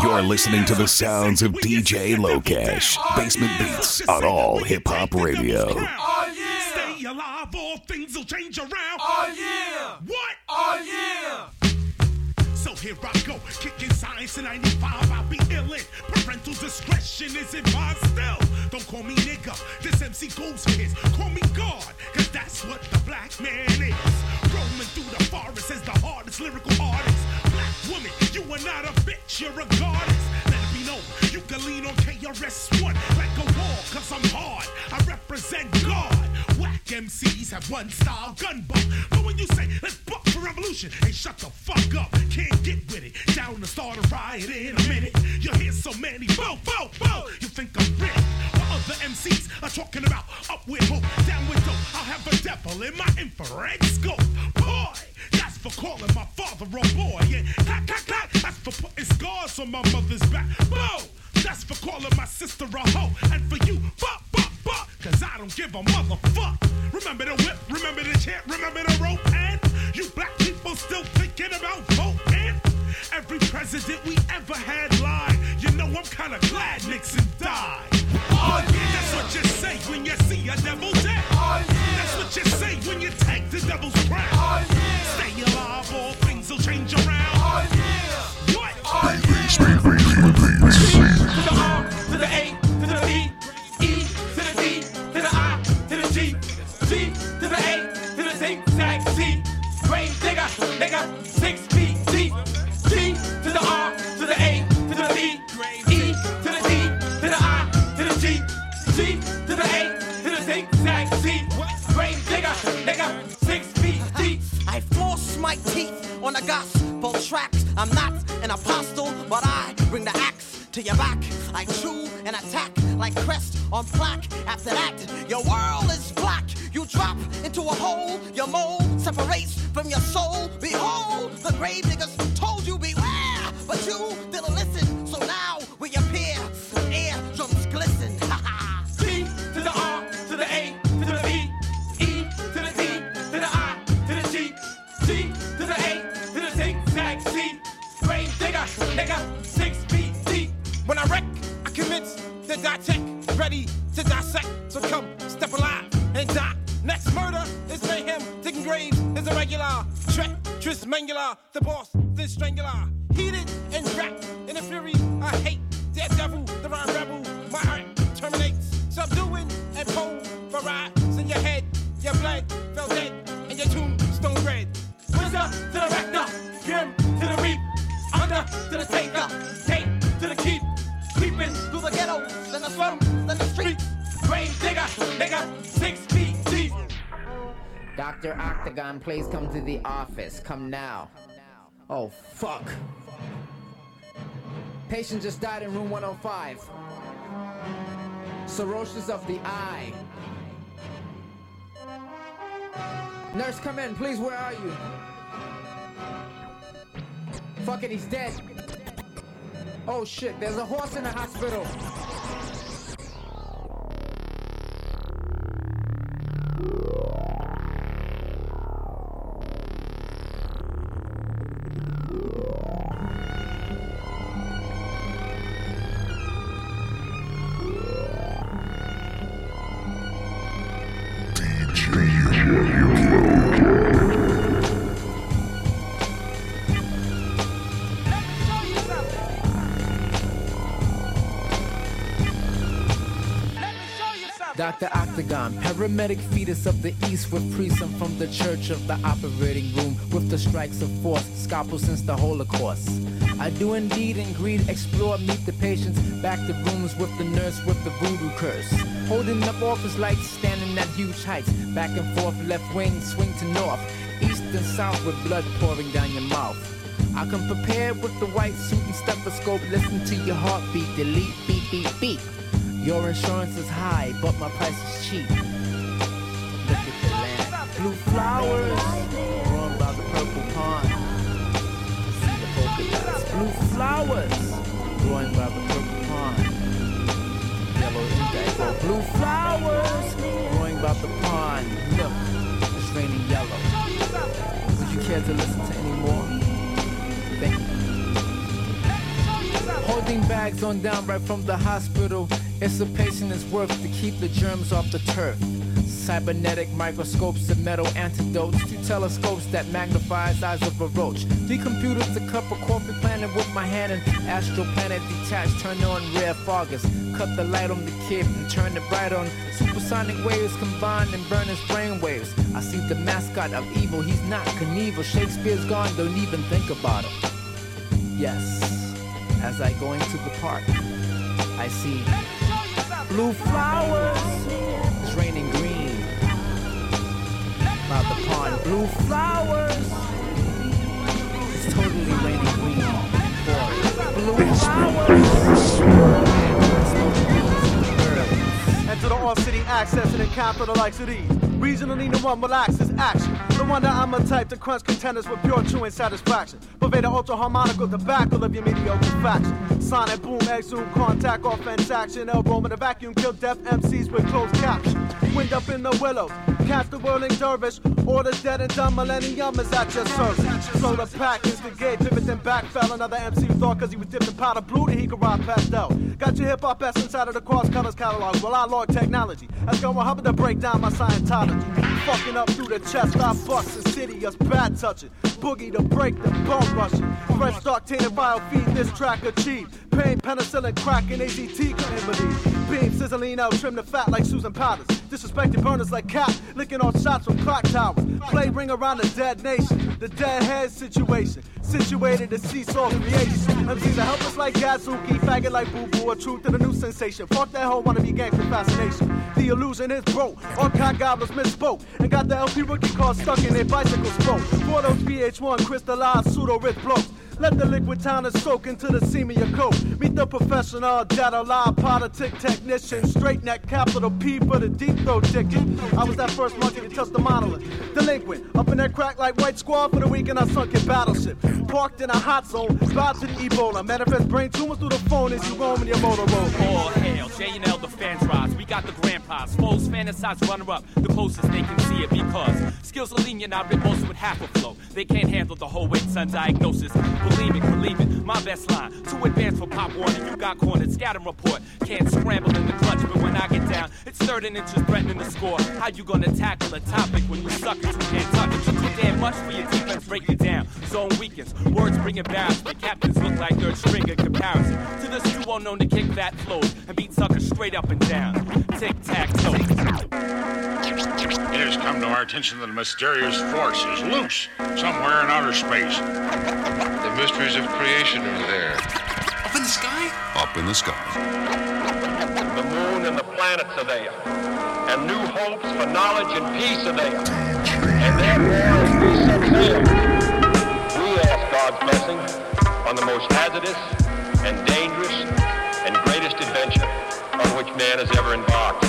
You're listening to the sounds of DJ Lokesh. Basement Beats on all hip hop radio. Oh yeah! Stay alive, all things will change around. Oh yeah! What? Oh yeah! So here I go, kicking science in 95, I'll be illin'. Parental discretion is advised still. Don't call me nigga, this MC goes for his. Call me God, cause that's what the black man is. Roaming through the forest as the hardest lyrical artist. Black woman, you are not a bitch, you're a goddess. Let it be known, you can lean on KRS-One like a wall, cause I'm hard. I represent God. Whack MCs have one style, gun buck. But when you say, let's buck for revolution, hey, shut the fuck up. Can't get with it. Down to start a riot in a minute. You hear so many, bow, bow, bow. You think I'm rich? While other MCs are talking about up with hope, down with dope. I'll have a devil in my infrared scope. Boy, that's for calling my father a boy. Yeah, clack, clack, clack. That's for putting scars on my mother's back. Bow, that's for calling my sister a hoe. And for you, fuck, fuck, fuck. Cause I don't give a motherfuck. Remember the whip, remember the chant, remember the rope. And you black people still thinking about voting? Every president we ever had lied. You know I'm kinda glad Nixon died. Oh yeah, that's what you say when you see a devil dead. Oh yeah, that's what you say when you take the devil's crown. Oh yeah, stay alive, all things will change around. Oh yeah, what? Oh yeah. To the R, to the A, to the B, E, to the D, to the I, to the G, G to the A, to the zigzag Z. Grave digger, nigga, 6 feet deep. G to the R, to the A, to the B, E to the D, to the I, to the G, G to the A, to the zigzag Z. Grave digger, nigga, 6 feet deep. I force my teeth on the gospel tracks. I'm not an apostle, but I bring the axe to your back. I chew and attack like crest on plaque. After that, your world is black. You drop into a hole, your mold separates from your soul. Behold, the grave diggers told you beware, but you didn't listen. So now we appear, eardrums glisten. G to the R, to the A, to the B, E to the D, to the I, to the G, G to the A, to the zigzag Z. Grave digger, nigga, 6 feet deep. When I wreck, I commence to dissect, ready to dissect. So come, step alive and die. Next murder is mayhem, digging graves is irregular. Treacherous mangular, the boss, the strangler. Heated and wrapped in a fury, I hate. Daredevil, the rhyme rebel, my heart terminates. Subduing and pulverize in your head. Your blood fell dead and your tombstone red. Wizard to the rector, grim to the reap. Under to the taker, take to the keep. Creeping Through the ghettos, then the slums, then the streets. grave digger, nigga, 6 feet deep. Dr. Octagon, please come to the office. Come now. Oh, fuck. Patient just died in room 105. Cirrhosis of the eye. Nurse, come in, please. Where are you? Fuck it, he's dead. Oh shit, there's a horse in the hospital. Dr. Octagon, paramedic fetus of the east with priest. I'm from the church of the operating room with the strikes of force, scalpel since the Holocaust. I do indeed and greed, explore, meet the patients, back to rooms with the nurse with the voodoo curse. Holding up office lights, standing at huge heights, back and forth, left wing, swing to north, east and south with blood pouring down your mouth. I come prepared with the white suit and stethoscope, listen to your heartbeat, delete, beep, beep, beep. Your insurance is high, but my price is cheap. Look at the land. Blue flowers, growing by the purple pond. See the polka dots. Blue flowers, growing by the purple pond. Yellow indigo. Blue flowers, growing by the pond. Look, it's raining yellow. Would you care to listen to any more? Thank you. Holding bags on down right from the hospital. It's a patient is worth to keep the germs off the turf. Cybernetic microscopes and metal antidotes. 2 telescopes that magnifies eyes of a roach. 3 computers, a cup of coffee planted with my hand. And astral planet detached, turn on rare foggers. Cut the light on the kid and turn it bright on. Supersonic waves combined and burn his brain waves. I see the mascot of evil, he's not Knievel. Shakespeare's gone, don't even think about him. Yes, as I go into the park, I see blue flowers. It's raining green. About the pond, blue flowers. It's totally raining green. Blue flowers. Enter the all-city access and encounter the likes of these. Regionally, no one relaxes action. No wonder I'm a type to crunch contenders with pure chewing satisfaction. Pervade the ultra-harmonical tobacco of your mediocre faction. Sonic boom, exhume, contact, offense action. Elbow in the vacuum, kill deaf MCs with closed caption. Wind up in the willows, catch the whirling dervish. Orders dead and done, millennium is at your service. Slow the pack, instigate, pivot then back. Fell another MC who thought cause he was dipped in powder blue that he could ride pastel. Got your hip-hop essence out of the cross colors catalog. Well, I lord technology. That's going Hubbard to break down my Scientology. Fucking up through the chest, I bust insidious, bad touching. Boogie to break the bone rushing. Fresh dark tainted file feed this track achieve. Pain, penicillin, crack, and AZT couldn't believe. Beam, sizzling out, trim the fat like Susan Powders. Disrespected burners like Cap, licking off shots from clock towers. Play ring around the dead nation, the dead head situation. Situated to seesaw creation. MCs are helpless like Gazuki, faggot like Boo Boo, a truth to the new sensation. Fuck that whole wannabe gangster fascination. The illusion is broke, all kind gobblers misspoke. And got the LP rookie car stuck in their bicycle spoke. For those VH1 crystallized pseudo-rich blokes. Let the liquid towners soak into the seam of your coat. Meet the professional, data live, politic technician. Straight neck, capital P for the deep throat ticket. I was that first monkey to touch the monolith. Delinquent, up in that crack like White Squad for the weekend. I sunk in battleship. Parked in a hot zone, bound to the Ebola. Manifest brain tumors through the phone as you roam in your Motorola. All hail, J&L the fans rise. We got the grandpas, foes fantasize runner up. The closest they can see it because skills are lenient, I rip most with half a flow. They can't handle the whole weight, son diagnosis. Believe it, my best line. Too advanced for pop warning, you got cornered. Scatter report, can't scramble in the clutch. But when I get down, it's 13 inches threatening the score. How you gonna tackle a topic when you suckers who can't touch it? Too damn much for your defense, break it down. Zone weakens, words bring embarrassment. Captains look like third string in comparison to the stew all known to kick fat flows and beat suckers straight up and down. Tic-tac-toe. It has come to our attention that a mysterious force is loose somewhere in outer space. The mysteries of creation are there. Up in the sky? Up in the sky. The moon and the planets are there. And new hopes for knowledge and peace are there. And therefore, as we set sail, we ask God's blessing on the most hazardous and dangerous and greatest adventure on which man has ever embarked.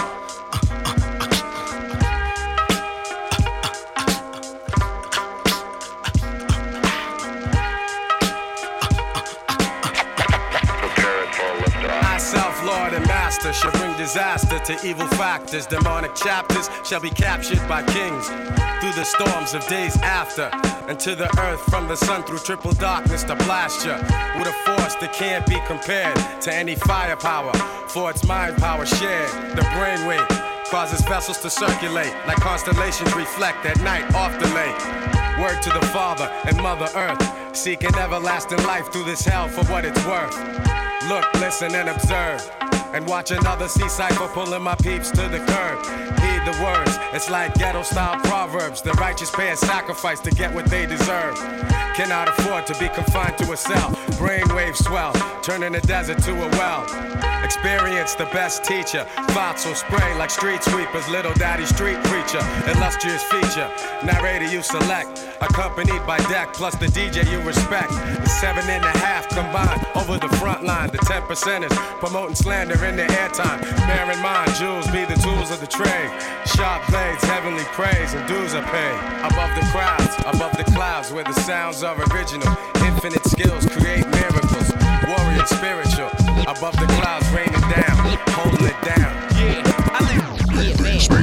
Lord and master shall bring disaster to evil factors. Demonic chapters shall be captured by kings through the storms of days after, and to the earth from the sun through triple darkness to blast ya with a force that can't be compared to any firepower, for its mind power shared. The brainwave causes vessels to circulate like constellations reflect at night off the lake. Word to the Father and Mother Earth, seeking everlasting life through this hell for what it's worth. Look, listen, and observe, and watch another sea cycle pulling my peeps to the curb. Heed the words, it's like ghetto-style proverbs. The righteous pay a sacrifice to get what they deserve. Cannot afford to be confined to a cell. Brainwaves swell, turning the desert to a well. Experience the best teacher. Thoughts will spray like street sweepers. Little daddy street preacher, illustrious feature. Narrator you select, accompanied by deck plus the DJ you respect. The 7.5 combined over the front line. The 10%ers promoting slander in their airtime. Bear in mind, jewels be the tools of the trade. Sharp blades, heavenly praise, and dues are paid. Above the crowds, above the clouds, where the sounds are original. Infinite skills create miracles. Warrior spiritual, above the clouds raining down, holding it down. Yeah, I like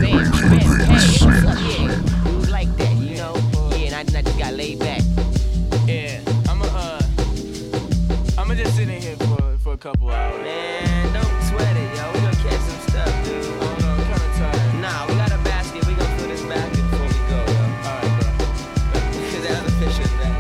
yeah, it was like that, you know. Yeah, and I just got laid back. Yeah, I'ma just sit in here for couple hours. Man, don't sweat it, yo. We gonna catch some stuff, dude. Hold on, I'm kinda tired. Nah, we got a basket. We gonna fill this basket before we go, yo. Alright, bro. Because that other fish is back.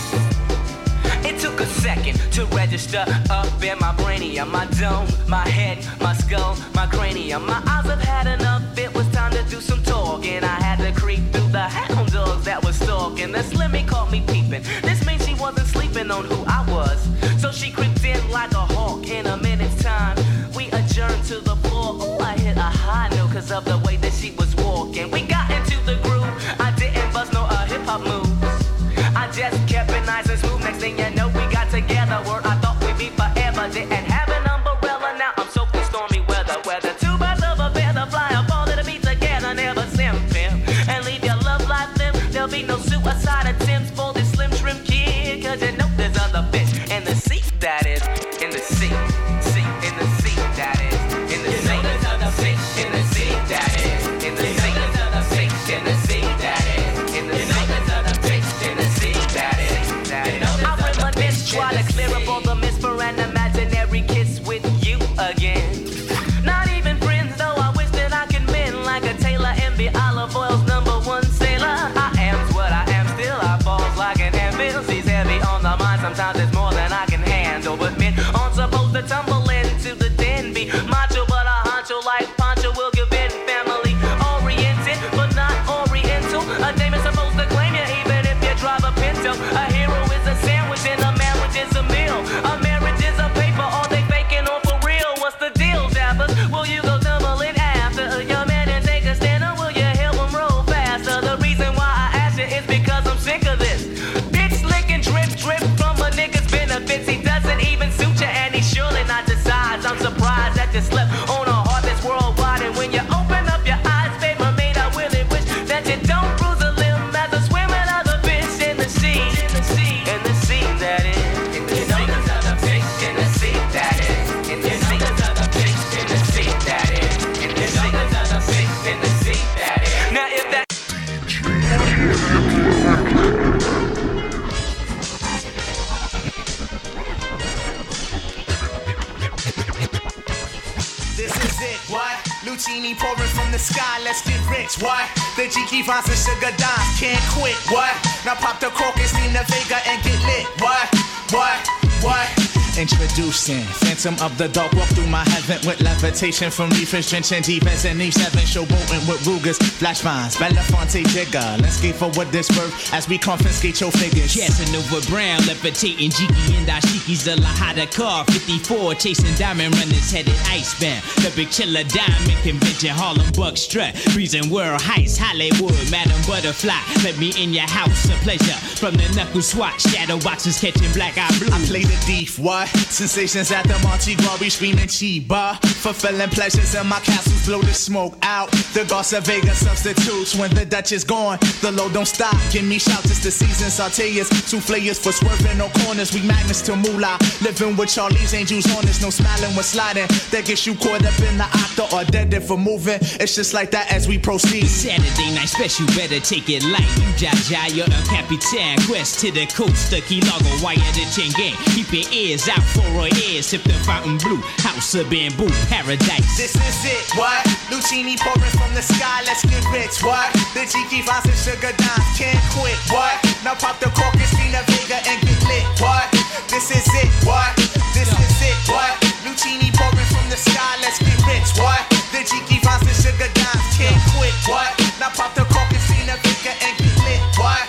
It took a second to register up in my brainium, my dome, my head, my skull, my cranium. My eyes have had enough, it was time to do some talking. I had to creep through the hound dogs that was stalking. The Slimmy caught me peeping. This means she wasn't sleeping on who I was. So she creeped in like a hawk. In a minute's time, we adjourned to the floor. Oh, I hit a high note because of the way that she was walking. We got into the groove. I didn't bust no hip-hop moves. I just kept it nice and smooth. Next thing you know, we got together. Where I thought we'd be forever. Didn't have an umbrella. Now I'm soaking stormy weather. Weather two birds of a feather. Fly up all to the beat together. Never simping. And leave your love life limp. There'll be no suicide attempts for this slim trim kid. Cause you know there's other fish in the sea. That is in the sea. Sea in the sea. That is in the sea. There's other fish in the sea. That is in the sea. There's other fish in the sea. That is in the sea. There's other fish in the sea. That is. I reminisce, try to clear up all the myths for an imaginary kiss with you again. Not even friends, though. I wish that I could mend like a Taylor and be Olive Oil's #1 sailor. I am's what I am, still I falls like an anvil. She's heavy on the mind, sometimes it's more than I can handle. But men aren't supposed to tumble into the den. Be macho, but a honcho like Pancho will give in. Family oriented, but not oriental. A dame is supposed to claim you even if you drive a Pinto. A hero is a sandwich and a marriage is a meal. A marriage is a paper, are they faking or for real? What's the deal, Jappers? Will you go tumbling after your man and take a stand, or will you help him roll faster? The reason why I ask you is because I'm sick of this. Bitch licking drip drip from a nigga's benefits. He doesn't even suit you and he surely not the size. I'm surprised that you slept on a heart that's worldwide. And when you open up your eyes, baby, mate, I really wish that you don't bruise a limb as a swimming other fish in the sea. In the sea, in the sea, that is. In the sea, there's other fish in the sea, that is. In the sea, there's other fish in the sea, that is. In the sea, there's other fish in the sea, that is. Now if that This is it, what? Lucini pouring from the sky, let's get rich, what? The Jiki Vines and Sugar Dimes can't quit, what? Now pop the crocus, Nina Vega and get lit, what? Introducing Phantom of the Dark, walk through my heaven with levitation from reefers, drenching defense and Eve 7, showboating with Rugers, Flash Vines, Belafonte Jigger. Let's skate forward this birth as we confiscate your figures. Casanova Brown, levitating Jiki and Dashiki's the Lahada car, 54, chasing diamond runners headed icebound. The Big Chiller Diamond Convention, Harlem Buck Strut, freezing world heights, Hollywood, Madam Butterfly. Let me in your house, a pleasure. From the knuckle swat, shadow boxes catching black eye blue. I play the thief, what? Sensations at the Mardi Gras, we screaming Chiba. Fulfilling pleasures in my castles, blow the smoke out. The Garza Vega substitutes when the Dutch is gone. The load don't stop, give me shouts, it's the season. Sauteas, souffleurs for swerving no corners. We magnets to moolah, living with Charlie's Angels on us. No smiling when sliding, that gets you caught up in the octa or dead if we're moving. It's just like that as we proceed. Saturday night special, better take it light. You Jaja, you're a Capitan. Quest to the coast, the Key Largo, wire the chain gang. Keep your ears out for our ears, sip the fountain blue. House of bamboo, paradise. This is it, what? Lucini pouring from the sky, let's get rich, what? The Jiki Vines and Sugar Dimes can't quit, what? Now pop the corpus, Nina Vega and get lit, what? This is it, what? This is it, what? Lucini pouring from the sky, let's get rich, what? The Jiki Vines and Sugar Dimes can't quit, what? Now pop the corpus, Nina Vega and get lit, what?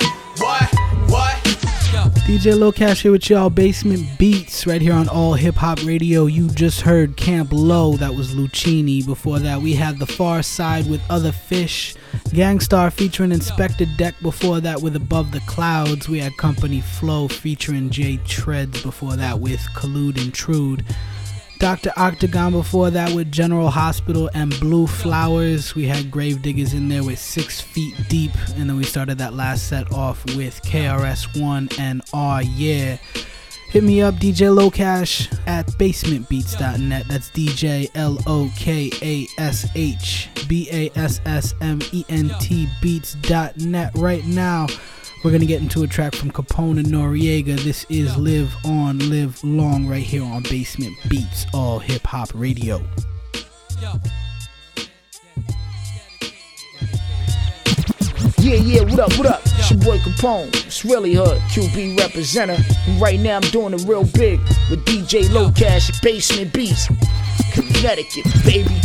DJ Locash here with y'all, Basement Beats, right here on All Hip Hop Radio. You just heard Camp Low, that was Lucini. Before that, we had The Far Side with Other Fish. Gangstar featuring Inspector Deck. Before that, with Above the Clouds. We had Company Flow featuring Jay Treads. Before that, with Collude Intrude. Dr. Octagon before that with General Hospital and Blue Flowers. We had Gravediggers in there with 6 Feet Deep. And then we started that last set off with KRS-One and Aw Yeah. Hit me up, DJ Locash at basementbeats.net. That's DJ LOKASH BASSMENT beats.net. Right now, We're going to get into a track from Capone and Noriega. This is Live On, Live Long right here on Basement Beats, all hip hop radio. Yeah, what up? It's your boy Capone. It's really hood, QB representative. And right now I'm doing it real big with DJ Low Cash at Basement Beats. Connecticut, baby.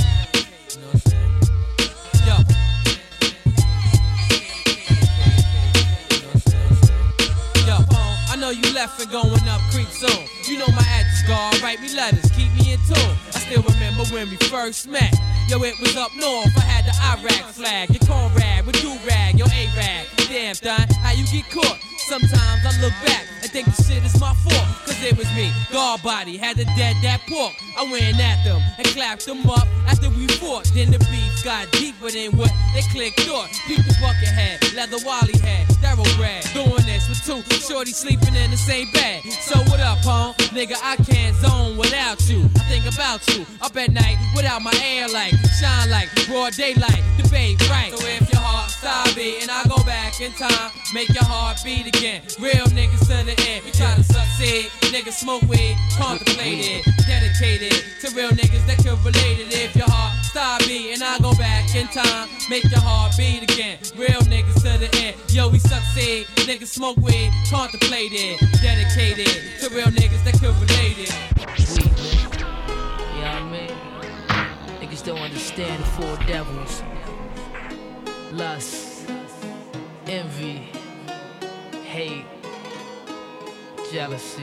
I know you left and going up creep soon. You know my address, guard. Write me letters, keep me in tune. I still remember when we first met. Yo, it was up north. I had the Iraq flag. Your cornrag with do-rag, your A-rag. Damn, Don, how you get caught? Sometimes I look back and think the shit is my fault. Cause it was me, guard body, had to dead that pork. I went at them and clapped them up after we fought. Then the beef got deeper than what they clicked thought. People bucket head, leather wally head, thoroughbred. Doing this with two shorty sleeping in the same bed. So what up, home? Nigga, I can't zone without you. I think about you up at night without my air light. Shine like broad daylight, debate right. So if your heart stop beating, I go back in time, make your heart beat again. Real niggas to the end, we try to succeed. Niggas smoke weed, contemplate it, dedicated to real niggas that can relate it. If your heart stop beating, I go back in time, make your heart beat again. Real niggas to the end, yo, we succeed. Niggas smoke weed, contemplate it, dedicated to real niggas that can relate it. You know what I mean? Niggas don't understand the four devils. Lust, envy, hate, jealousy.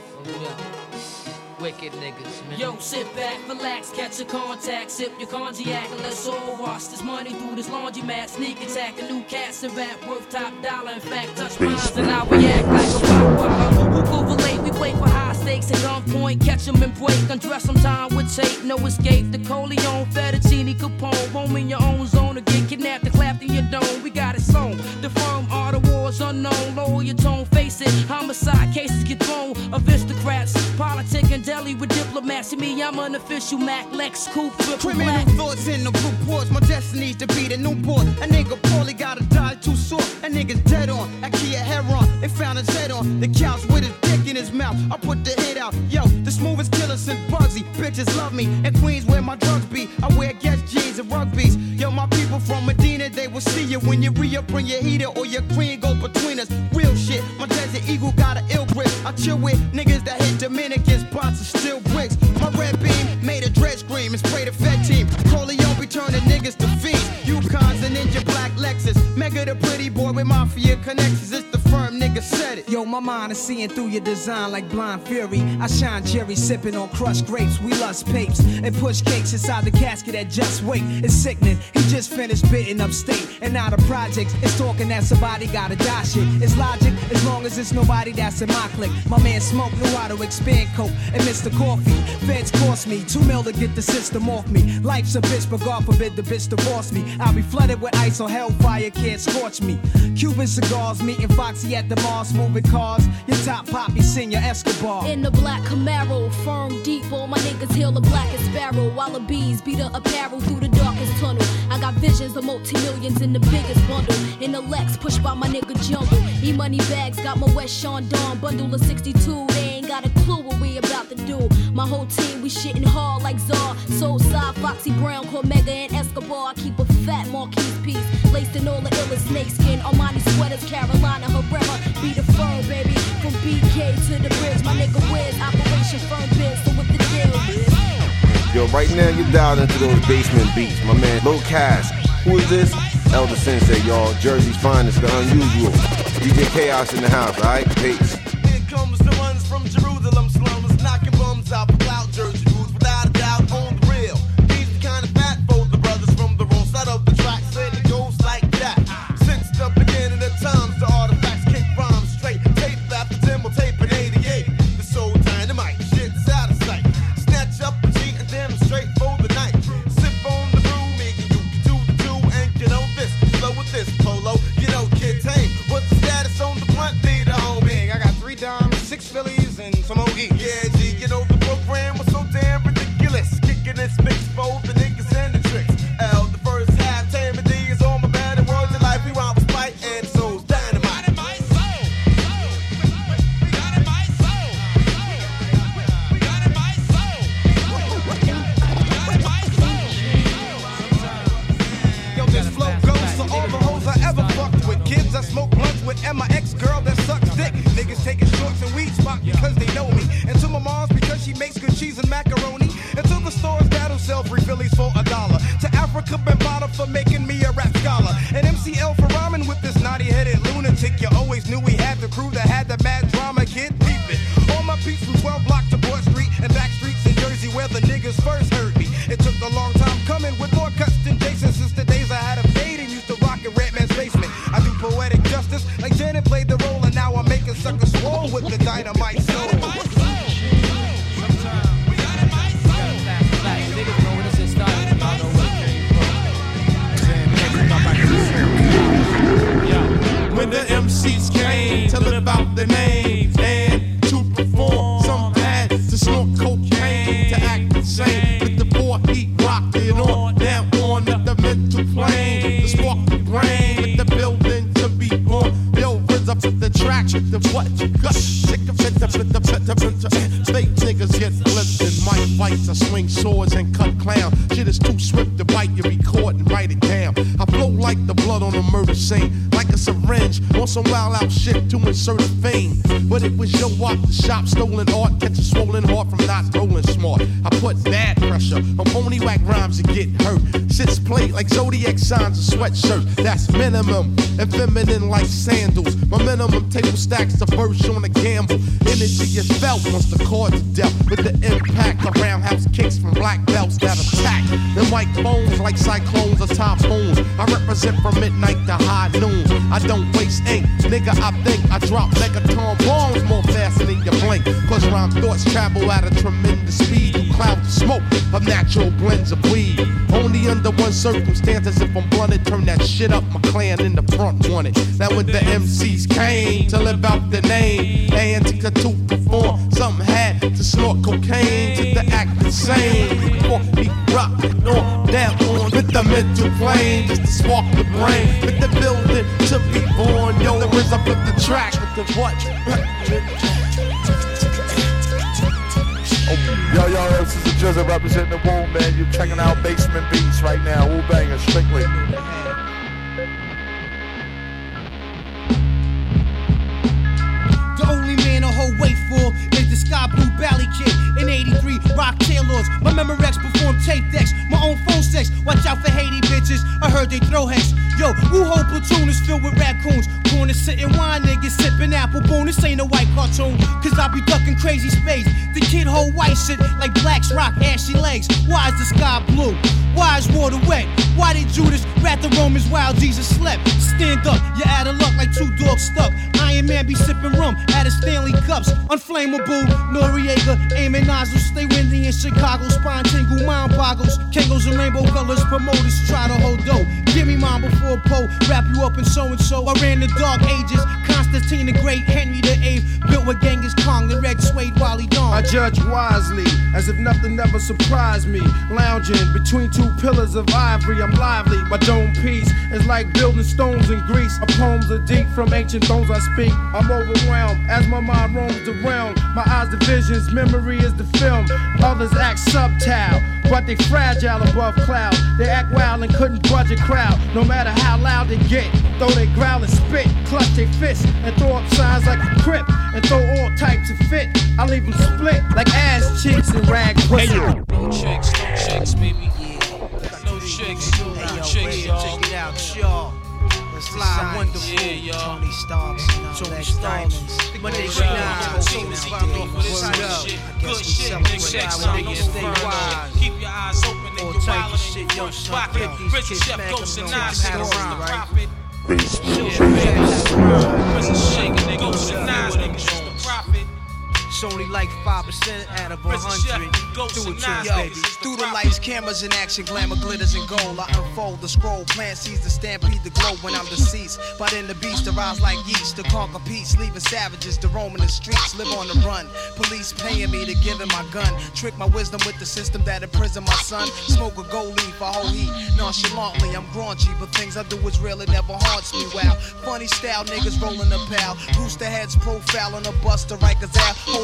Wicked niggas, man. Yo, sit back, relax, catch a contact, sip your cognac, and let's all wash this money through this laundromat. Sneak attack, a new cast and rap worth top dollar. In fact, touch minds and I react like a pop. Who could relate? We play for high stakes at gunpoint, catch them and break, undress them time with tape, no escape. The Coleon, Fettuccine, Capone, roam in your own zone or get kidnapped and clapped in your dome. We got it sewn. The firm are the wars unknown. Lower your tone, face it. Homicide cases get thrown. Aristocrats, politic and deli with diplomats. To me, I'm an official Mac Lex Coupe. Criminal thoughts in the reports. My destiny's to be the newborn. A nigga poorly gotta die too short. A nigga's dead on. I Kia Heron. They found his head on the couch with his dick in his mouth. I put the hit out. Yo, the smoothest killer since Bugsy. Bitches love me. In Queens where my drugs be. I wear Guess jeans and rugbies. Yo, my people from Medina, they will see you when you re-up, bring your heater or your cream goes between us. Real shit. My Desert Eagle got an ill grip. I chill with niggas that hit Dominican spots and still bricks. My red beam made a dread scream and sprayed a Fed team. Corleone be turning niggas to fiends. Yukons and Ninja Black Lexus. Mega the pretty boy with mafia connections. It's the firm nigga said it. Yo, my mind is seeing through your design like blind fury. I shine Jerry sipping on crushed grapes. We lust papes and push cakes inside the casket at Just Wait. It's sickening. He just finished bidding upstate. And now the projects is talking that somebody gotta die shit. It's logic as long as it's nobody that's in my clique. My man Smoke knew how to expand coke and Mr. Coffee. Feds cost me $2 million to get the system off me. Life's a bitch, but God forbid the bitch divorce me. I'll be flooded with ice or hellfire can't scorch me. Cuban cigars, meeting Foxy at the Mars, moving cars. Your top poppy, Senior Escobar. In the black Camaro, firm deep, all my niggas hail the blackest sparrow. While the bees beat the apparel through the darkest tunnel. I got visions of multi-millions in the biggest bundle. In the Lex, pushed by my nigga Jungle. E-money bags, got my West Sean Dawn bundle of 62. They ain't got a clue what we about to do. My whole team, we shitting hard like Czar. Soulside, Foxy Brown, Cormega, and Escobar. I keep a fat Marquise piece, laced in all the illest snakeskin. Armani sweaters, Carolina Herrera. Be the firm, baby, from BK to the bridge. My nigga Wiz, Operation Firm Biz. So what the deal is? Yo, right now you dialed into those basement beats. My man Low Cash. Who is this? Elder Sensei, y'all. Jersey's finest, the unusual. DJ Chaos in the house, alright? Peace. Here comes the ones from Jerusalem slums, knocking bums out without Jersey rules, without a doubt on the real. These the kind of fat both the brothers from the wrong side of the track said it goes like that. Since the beginning of times, the artifacts kick rhymes straight. Tape after demo tape in 88. The soul dynamite, shit's out of sight. Snatch up the G and demonstrate for the night. Sip on the brew, me and you can do the do and get on this. Flow with this polo, you know, Kid Tame. What's the status on the blunt leader, homie? I got 3 dimes, 6 Phillies, and some OE. Yeah, G, get over the program. up and bottle for making me a rap scholar. And MCL for rhyming with this naughty-headed lunatic. You always knew we had the crew that had the mad drama, kid. Peep it. All my peeps from 12 block to Broad Street and back streets in Jersey where the niggas first heard me. It took a long time coming with more cuts than Jason since the days I had a fade and used to rock in Redman's basement. I do poetic justice like Janet played the role, and now I'm making suckers swole with the dynamite soul. When the MCs came to live out their name and to perform, some had to snort cocaine to act insane. With the boy heat rocking on down on the mental plane, the spark the brain with the building to be born. Bill runs up to the track, the what you got, sick of it, fake niggas get flipped in mic fights. I swing swords and cut clowns. Shit is too swift to bite, you record and write it down. I flow like the blood on a murder scene, like a syringe on some wild out shit to insert a vein. But it was your walk, the shop, stolen art, catch a swollen heart from not rolling smart. I put bad pressure on phony whack rhymes and get hurt. Shit's played like zodiac signs and sweatshirts. That's minimum and feminine like sandals. My minimum table stacks the verse on a gamble. Energy is felt once the chords are dealt with the impact of roundhouse kicks from black belts that attack the microphones like cyclones or typhoons. I represent from midnight to high noon. I don't waste ink, nigga. I think I drop megaton bombs more faster than you blink. Cause rhyme thoughts travel at a tremendous speed. You cloud the smoke of natural blends of weed. Only under one circumstance, as if I'm blunted, turn that shit up. My clan in the front wanted. Now when the MCs came to live out their name and to perform, something had to snort cocaine to the act insane. Before he rocked it on down on with the mental plane, just to spark the brain with the building to be born. Yo, the RZA up the track with the what? Yo, this is the Jizzle representing the Womb, man. You're checking out Basement Beats right now. Wu Banger, strictly. The only man a hoe wait for is the Sky Blue Valley Kid. In 83, Rock Taylors. My Memorex perform tape decks. My own phone sex. Watch out for Haiti bitches. I heard they throw hex. Yo, Wu whole platoon is filled with raccoons. Corner sitting wine niggas sipping apple boom. This ain't a white cartoon. Cause I be ducking crazy space. The kid hold white shit like Blacks rock ashy legs. Why is the sky blue? Why is water wet? Why did Judas rat the Romans while Jesus slept? Stand up, you're out of luck like two dogs stuck. Iron Man be sipping rum out of Stanley cups. Unflammable, Noriega, aiming nozzles. Stay windy in Chicago, spine tingle, mind boggles. Kangos and rainbow colors, promoters try to hold dough. Give me mine before Poe, wrap you up in so-and-so. I ran the dark ages, Constantine the Great, Henry the VIII. Built with Genghis Khan, the red suede Wally Dawn. I judge wisely, as if nothing ever surprised me. Lounging between two pillars of ivory, I'm lively. My dome piece is like building stones in Greece. My poems are deep, from ancient bones I speak. I'm overwhelmed as my mind roams the realm. My eyes the visions, memory is the film. Others act subtile, but they fragile above clouds. They act wild and couldn't budge a crowd. No matter how loud they get, though they growl and spit, clutch their fists and throw up signs like a crip, and throw all types of fit. I leave them split like ass cheeks and rag pussy. No chicks, baby. No chicks, chicks, y'all. Check it out, y'all. Fly wonderful, Tony Starks, Tony Starks. But they shine. Good shit, checks on the firm. Keep your eyes open and your wallet in your front pocket. Rich Chef Ghost and Nine Stores, the profit. Prison shaking, Ghost and Nine Stores, the profit. It's only like 5% out of 100. Do it to us, baby. Through the lights, cameras in action, glamour glitters and gold. I unfold the scroll, plant seeds to stampede the globe when I'm deceased. But in the beast, to rise like yeast, to conquer peace, leaving savages to roam in the streets, live on the run. Police paying me to give him my gun, trick my wisdom with the system that imprisoned my son. Smoke a gold leaf, a whole heat. Nonchalantly, I'm graunchy, but things I do is real, it never haunts me. Wow, funny style niggas rolling a pal. Rooster heads profiling a buster, Rikers out, holding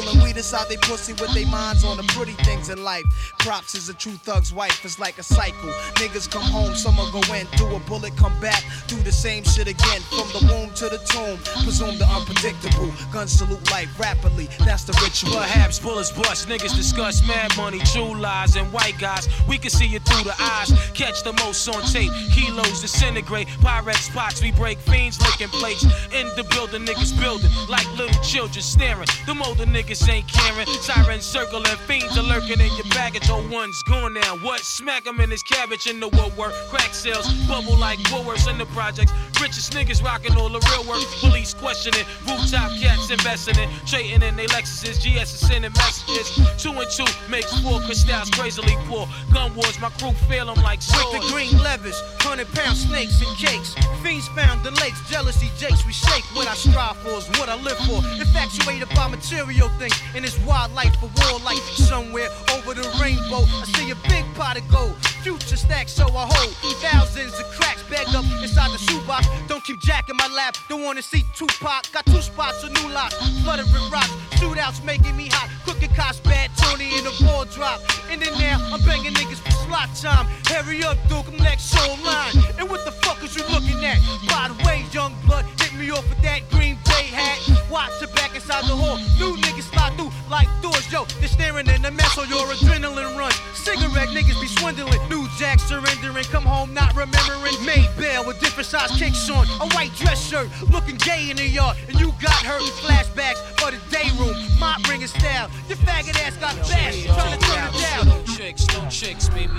smoking weed inside they pussy with their minds on the pretty things in life. Props is a true thug's wife, it's like a cycle. Niggas come home, summer go in, do a bullet, come back, do the same shit again. From the womb to the tomb, presume the unpredictable. Gun salute life rapidly, that's the ritual. Perhaps bullets bust, niggas discuss mad money, true lies, and white guys. We can see you through the eyes, catch the most on tape. Kilos disintegrate, Pyrex spots, we break fiends, licking plates. In the building, niggas building like little children staring. Them older niggas ain't caring. Sirens circling, fiends are lurking in your baggage. Oh, one's gone now. What? Smack him in his cabbage in the woodwork. Crack sales, bubble like Woolworths in the projects. Richest niggas rocking all the real work. Police questioning, rooftop cats investing in, trading in they Lexuses, GS is sending messages. 2 and 2 makes 4, cause styles crazily poor. Gun wars, my crew feel them like swords. With the green levers, 100-pound snakes and cakes. Fiends found the lakes, jealousy jakes. We shake what I strive for is what I live for. Infatuated by material things in this wild life for war life. Somewhere over the rainbow, I see a big pot of gold. Future stacks, so I hold thousands of cracks bagged up inside the shoebox. Don't keep jacking my lap, don't wanna see Tupac. Got 2 spots of new locks, flooded with rocks. Shootouts making me hot, crooked cops, bad Tony in the ball drop. In the now, I'm banging niggas for slot time. Hurry up, Duke, I'm next soul line. And what the fuck is you looking at? By the way, young blood, hit me off with that Green Bay hat. Watch it back inside the hall, new niggas slide through like doors. Yo, they're staring in the mess on your adrenaline runs. Cigarette niggas be swindling, new jacks surrendering. Come home not remembering. Made bail with different size kicks on, a white dress shirt, looking gay in the yard. And you got hurt, flashbacks for the day room. Mop bringing style, your faggot ass got bashed, trying to turn it down. No chicks, baby.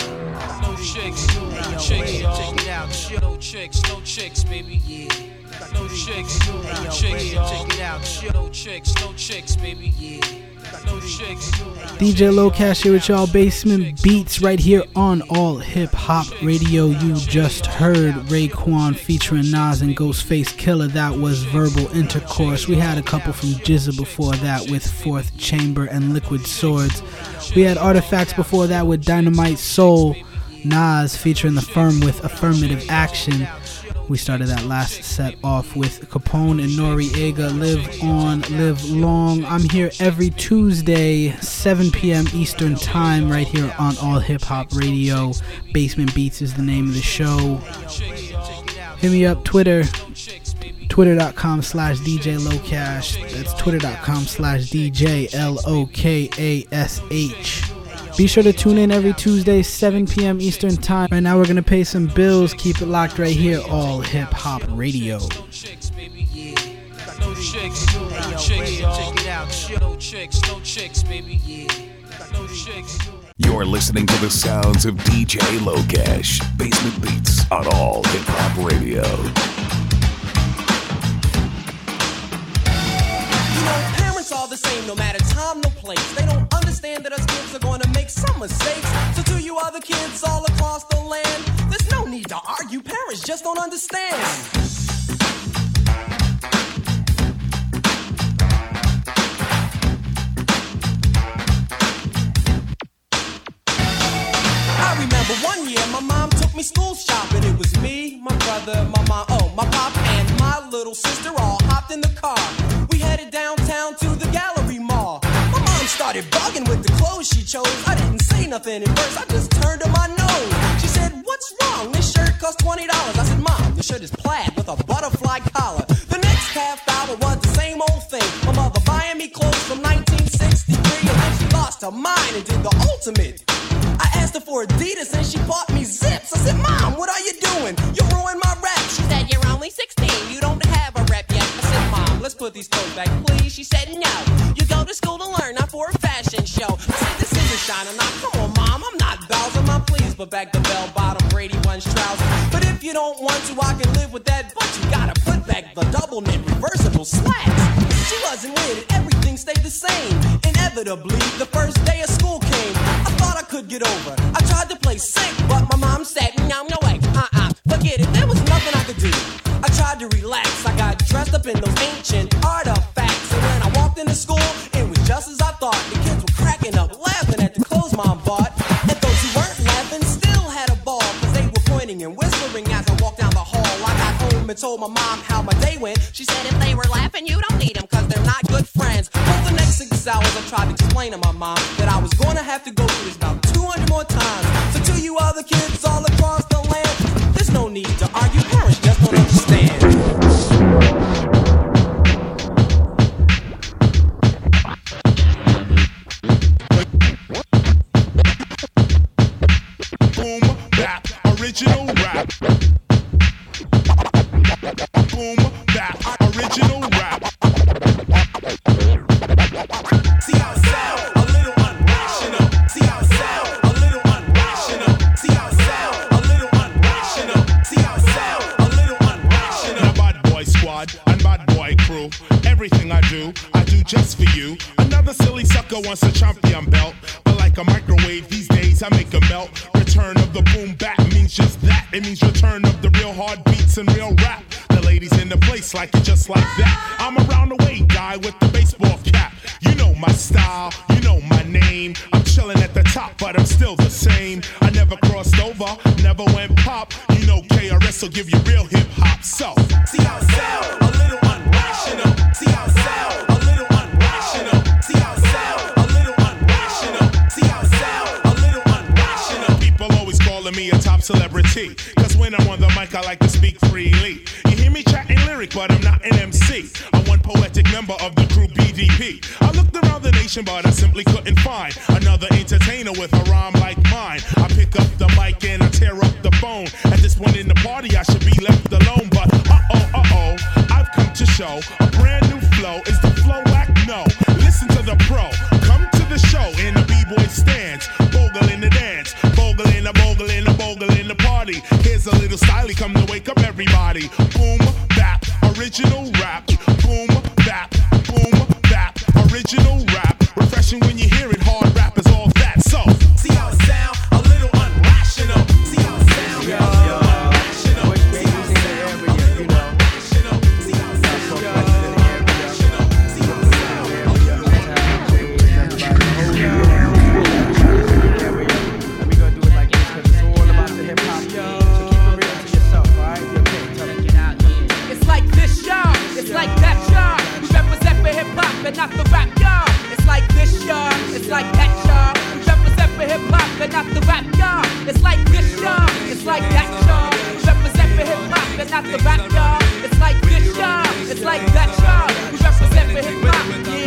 No chicks, no chicks, y'all. No chicks, baby. No chicks, no chicks, y'all. No chicks, baby. No chicks. DJ Low Cash here with y'all, Basement Beats, right here on All Hip Hop Radio. You just heard Raekwon featuring Nas and Ghostface Killah. That was Verbal Intercourse. We had a couple from Jizza before that with Fourth Chamber and Liquid Swords. We had Artifacts before that with Dynamite Soul. Nas featuring The Firm with Affirmative Action. We started that last set off with Capone and Noriega, Live On, Live Long. I'm here every Tuesday, 7 p.m. Eastern Time, right here on All Hip Hop Radio. Basement Beats is the name of the show. Hit me up, Twitter, twitter.com/DJ Lowcash. That's twitter.com/DJ LOKASH. Be sure to tune in every Tuesday, 7 p.m. Eastern Time. Right now we're going to pay some bills. Keep it locked right here, All Hip Hop Radio. No chicks, no chicks, y'all. No chicks, baby. No chicks. You're listening to the sounds of DJ Lowcash. Basement Beats on All Hip Hop Radio. Parents are the same, no matter time, no place. They don't understand that us kids are gonna make some mistakes. So to you other kids all across the land, there's no need to argue, parents just don't understand. I remember one year my mom took me school shopping. It was me, my brother, my mom, my pop, and my little sister all hopped in the car. We headed downtown to the Gallery Mall. My mom started bugging with the clothes she chose. I didn't say nothing at first, I just turned to my nose. She said, "What's wrong? This shirt costs $20. I said, "Mom, the shirt is plaid with a butterfly collar." The next half hour was the same old thing. My mother buying me clothes from 1963, and then she lost her mind and did the ultimate. I asked her for Adidas and she bought me Zips. I said, "Mom, what are you doing? You ruined my rap." She said, "You're only 16, you don't have a rep yet." I said, "Mom, let's put these clothes back, please." She said, "No, you go to school to learn, not for a fashion show." I said, "This isn't China, now come on, Mom, I'm not Bowser, Mom, please put back the bell-bottom Brady Bunch trousers. But if you don't want to, I can live with that, but you gotta put back the double knit reversible slacks." She wasn't with it, everything stayed the same. Inevitably, the first day of school came. I thought I could get over. I tried to play sick, but my mom said, "No, no way, forget it, there was nothing I could do." I tried to relax, I got dressed up in those ancient artifacts. And when I walked into school, it was just as I thought. The kids were cracking up, laughing at the clothes Mom bought. And those who weren't laughing still had a ball, cause they were pointing and whispering as I walked down the hall. I got home and told my mom how my day went. She said, "If they were laughing, you don't need them, cause they're not good friends." For the next 6 hours I tried to explain to my mom that I was going to have to go through this about 200 more times. So to you other kids all across the land, there's no need to argue. Parents just don't understand. Boom, bap, original rap. Boom, bap, original rap. See how it sound, a little unrational. See how it sound, a little unrational. See how it sound, a little unrational. See how it sound, a little unrational. The bad boy squad and bad boy crew. Everything I do just for you. Another silly sucker wants a champion belt, but like a microwave these days I make a melt. Return of the boom bap means just that. It means return of the real hard beats and real rap. The ladies in the place like it just like that. I'm around the way guy with the baseball cap. You know my style, you know my name. I'm chilling at the top, but I'm still the same. I never crossed over, never went pop. You know KRS will give you real hip hop. So see how it sound, a little unrational. See how it sound, a little unrational. See how it sound, a little unrational. See how it sound, a little unrational. People always calling me a top celebrity, cause when I'm on the mic I like to speak freely. You hear me chatting lyric, but I'm not an MC. I'm one poetic member of the crew BDP. I looked around the nation, but I simply couldn't find another entertainer with a rhyme like mine. I pick up the mic and I tear up the phone. At this point in the party, I should be left alone, but I've come to show a brand new flow. Is the flow whack? No. Listen to the pro. Come to the show in the b-boy stands. Bogle in the dance. Bogle in the bogle in the bogle in the party. Here's a little stylie, come to wake up everybody. Boom, bap, original rap. Boom, bap, original rap. Refreshing when you hear it, hard rap is all that. So, see how it sound? A little unrational. See how it sound? See how it sound? But not the rap, y'all. It's like this, y'all. It's like that, y'all. We represent for hip hop, but not the rap, y'all. It's like this, y'all. It's like that, y'all. We represent for hip hop, but not the rap, y'all. It's like this, y'all. It's like that, y'all. We represent for hip hop,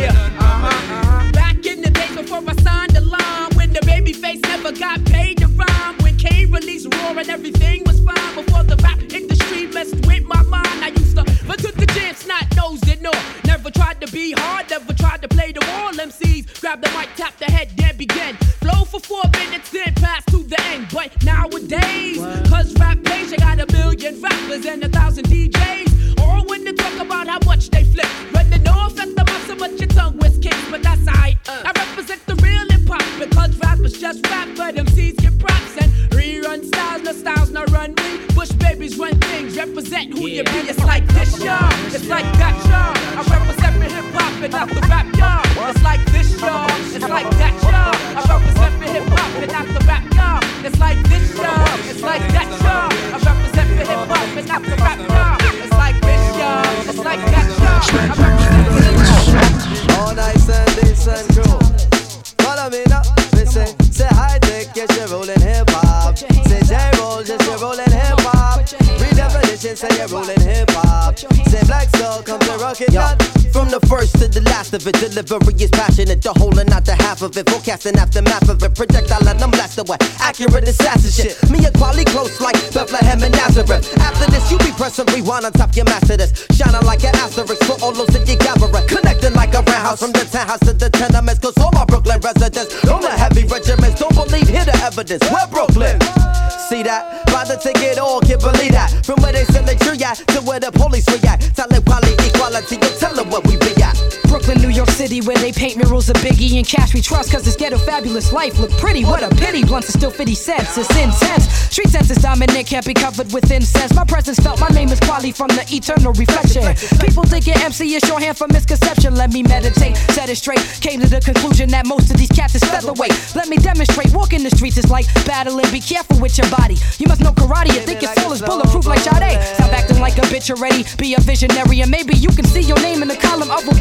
yeah. Back in the days before I signed the line, when the baby face never got paid to rhyme, when Kane released Raw and everything was fine, before the rap industry messed with my mind, I used to but took the chance, not nosed it, no. Never tried to be hard, never tried to play the wall. MCs grab the mic, tap the head, then begin. Flow for 4 minutes, then pass to the end. But nowadays, cause rap pays, you got 1 million rappers and 1,000 DJs. All when they talk about how much they flip. Running off at the muscle, but your tongue was kicked. But that's aight. I represent the real hip hop because rappers just rap, but MCs get props and rerun styles, no run me. Bush babies run things, represent who you be. It's like this, y'all. It's like that, y'all. I represent for hip hop and not the rap, y'all. It's like this, y'all. It's like that, y'all. I represent for hip hop and not the rap, y'all. It's like this, y'all. It's like that, y'all. I represent for hip hop and not the rap, y'all. It's like this, y'all. It's like that, y'all. I represent for hip hop. All nice and this and cool. Follow me now. Listen, say hi, tech, yes, you're rolling hip hop. Say J-roll, yes, you're rolling hip hop. Redefinition, say you're rolling hip hop. Say Black Soul, come to rock it down. From the first to the last of it, delivery is passionate. The whole and not the half of it. Forecasting aftermath of it. Projectile let them blast away. Accurate assassin shit. Me and quality close like Bethlehem and Nazareth. After this, you be pressing rewind on top your master this. Shining like an asterisk for all those that you gathering. Connecting like a roundhouse from the townhouse to the tenements. Cause all my Brooklyn residents, all the heavy regiments, don't believe, hear the evidence. We're Brooklyn. See that? Buy the ticket, all can't believe that. From where they sell the tree at to where the police react. Talent, quality, equality, you tell them what we be at. Brooklyn, New York City, where they paint murals of Biggie and Cash we trust, cause this ghetto fabulous life look pretty. What a pity, blunts are still 50 cents, it's intense. Street sense is dominant, can't be covered with incense. My presence felt, my name is quality from the eternal reflection. People think your MC is shorthand for misconception. Let me meditate, set it straight. Came to the conclusion that most of these cats is featherweight. Let me demonstrate, walking the streets is like battling. Be careful with your body. You must know karate, you think your soul is bulletproof like Sade. Stop acting like a bitch already, be a visionary, and maybe you can see your name in the column of obituary.